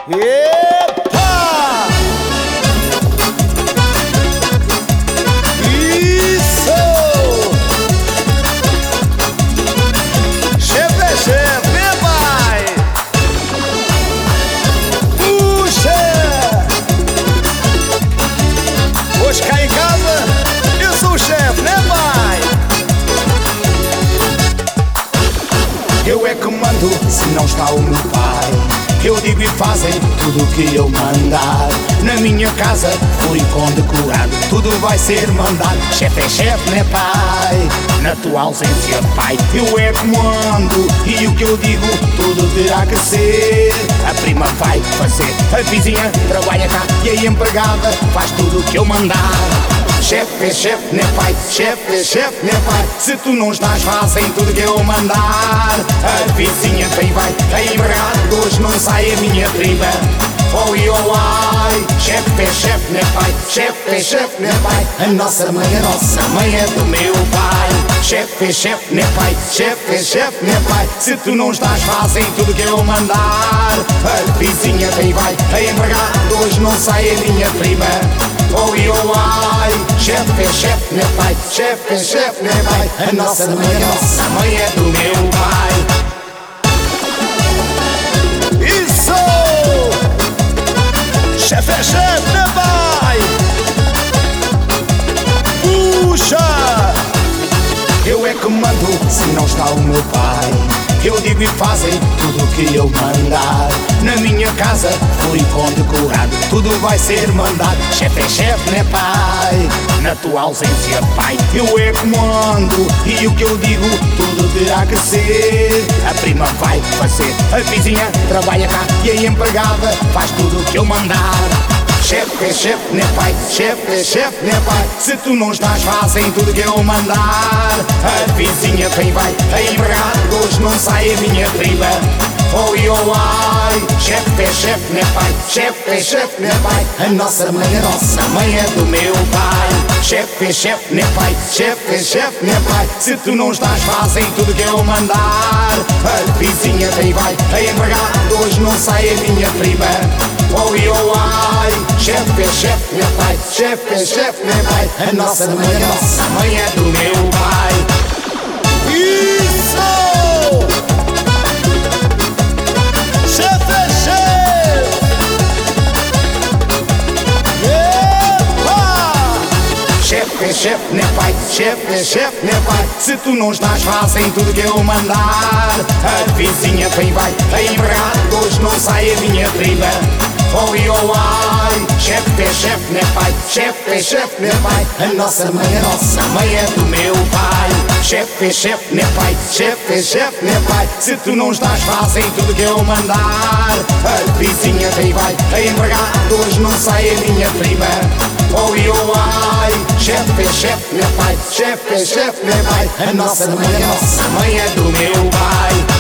Epa! Isso! Chefe é chefe, né, pai? Puxa! Hoje cá em casa, eu sou o chefe, né, pai? Eu é que mando, se não está o meu pai. Eu digo e fazem tudo o que eu mandar. Na minha casa fui condecorado, tudo vai ser mandado. Chefe é chefe, né, pai? Na tua ausência, pai, eu é que mando. E o que eu digo, tudo terá que ser. A prima vai fazer, a vizinha trabalha cá e a empregada faz tudo o que eu mandar. Chefe é chefe, né, pai? Chefe é chefe, né, pai? Se tu não estás, fazem tudo que eu mandar. A vizinha vem, vai, a empregada hoje não sai a minha prima. Oh, oh, ai. Chefe é chefe, né, pai? Chefe é chefe, né, pai? A nossa mãe é do meu pai. Chefe é chefe, né, pai? Chefe é chefe, né, pai? Se tu não estás, fazem tudo que eu mandar. A vizinha vem, vai, a empregada hoje não sai a minha prima. Oh, oh, ai. Chefe é chefe, né, pai? Chefe é chefe, né, pai? A nossa mãe é do meu pai. Isso! Chefe é chefe, né, pai? Puxa! Eu é que mando, se não está o meu pai. Eu digo e fazem tudo o que eu mandar. Na minha casa fui condecorado, tudo vai ser mandado. Chefe é chefe, né, pai? Na tua ausência, pai, eu é que mando. E o que eu digo, tudo terá que ser. A prima vai fazer, a vizinha trabalha cá e a empregada faz tudo o que eu mandar. Chefe é chefe, né, pai? Chefe é chefe, né, pai? Se tu não estás, fazem tudo que eu mandar. A vizinha vem, vai, a empregada hoje não sai a minha prima. Oh, oh, ai. Chefe é chefe, né, pai? Chefe é chefe, né, pai? A nossa mãe é do meu pai. Chefe é chefe, né, pai? Chefe é chefe, né, pai? Se tu não estás, fazem tudo que eu mandar. A vizinha vem, vai, a empregada hoje não sai a minha prima. Oh, oh, ai. Chefe é chefe, né, pai? Chefe é chefe, né, pai? A nossa mãe é do meu pai. Isso! Chefe é chefe! Epa! Chefe é chefe, né, pai? Chefe é chefe, né, pai? Se tu não estás, fazem tudo que eu mandar. A vizinha vem, vai, a empregada hoje não sai a minha prima. Oh, oh, ai. Chefe é chefe, né, pai? Chefe é chefe, né, pai? A nossa mãe é do meu pai. Chefe é chefe, né, pai? Chefe é chefe, né, pai? Se tu não estás, fazem tudo que eu mandar. A vizinha vem, vai, a empregada hoje não sai a minha prima. Oh, oh, ai. Chefe é chefe, né, pai? Chefe é chefe, né, pai? A nossa mãe é do meu pai.